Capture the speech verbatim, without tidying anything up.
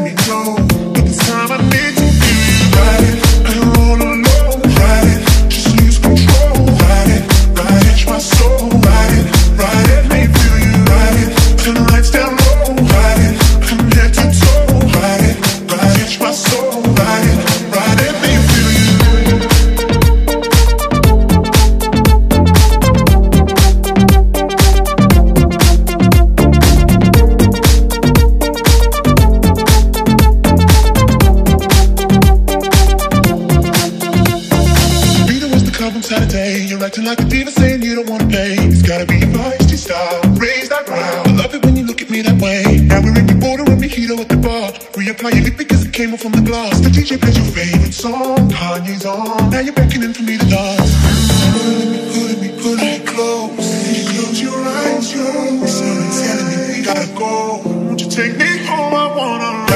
me close. But this time I need to feel you. Ride it, and all alone. Ride it, just lose control. Ride it, ride it, my soul. Ride it, ride it, let me feel you. Ride it, turn the lights down low. Ride it, from head to toe. Ride it, ride it, my soul. Ride it, ride it, let me feel you. Saturday, you're acting like a diva, saying you don't wanna pay. It's gotta be your feisty style, raise that ground. I love it when you look at me that way. Now we're in your border and mojito at the bar. Reapply your lip because it came off from the glass. The D J plays your favorite song, Kanye's on. Now you're beckoning for me to dance. Pulling me, pulling me, pulling me close. You close your eyes, yo. Someone's telling me we gotta go. Won't you take me home? I wanna.